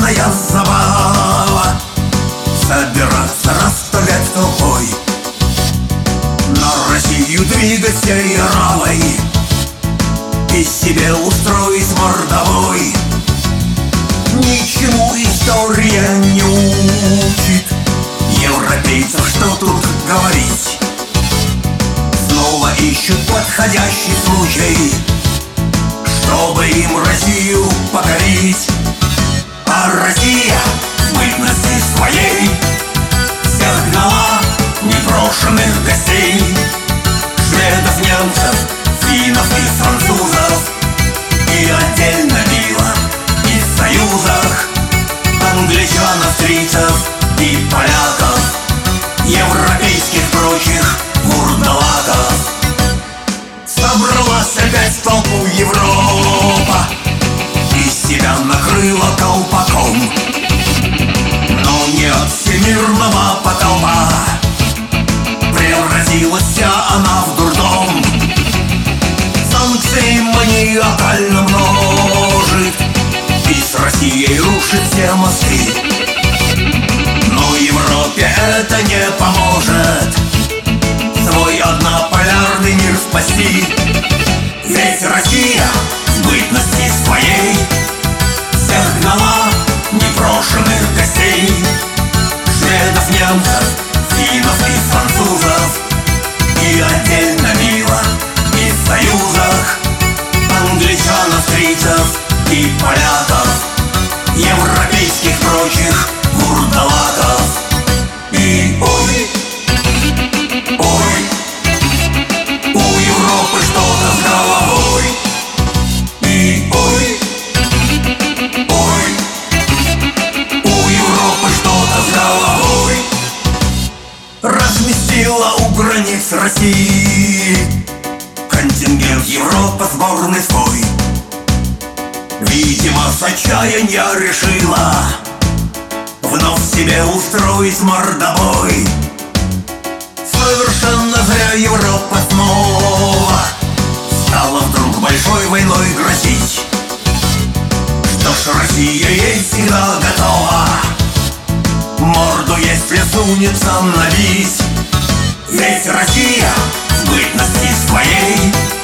Народная забава собираться раз лет толпой, на Россию двигать всей равой и себе устроить мордовой. Ничему история не учит европейцев, что тут говорить. Снова ищут подходящий случай, чтобы им Россию покорить. А Россия в бытности своей всех гнала непрошенных гостей: шведов, немцев, финнов и французов, и отдельно била и в союзах англичан, австрийцев и поляков, европейских прочих вурдалаков. Собралась опять в толпу Европа и себя накрыла колпаком, но не от всемирного потопа превратилась вся она в дурдом. Санкции маниакально множит и с Россией рушит все мосты, но Европе это не поможет свой однополярный мир спасти. Ведь Россия в бытности своей всех гнала непрошенных гостей: шведов, немцев, финнов и французов, и отдельно била и в союзах англичан, австрийцев и поляков, европейских прочих вурдалаков. И ой, ой, у Европы что-то с головой. И ой, ой, у Европы что-то с головой. Разместила у границ России контингент Европы сборной свой. Видимо, с отчаяния решила вновь себе устроить мордобой. Совершенно зря Европа снова стала вдруг большой войной грозить. Что ж, Россия ей всегда готова морду, если сунется, набить. Ведь Россия в бытности своей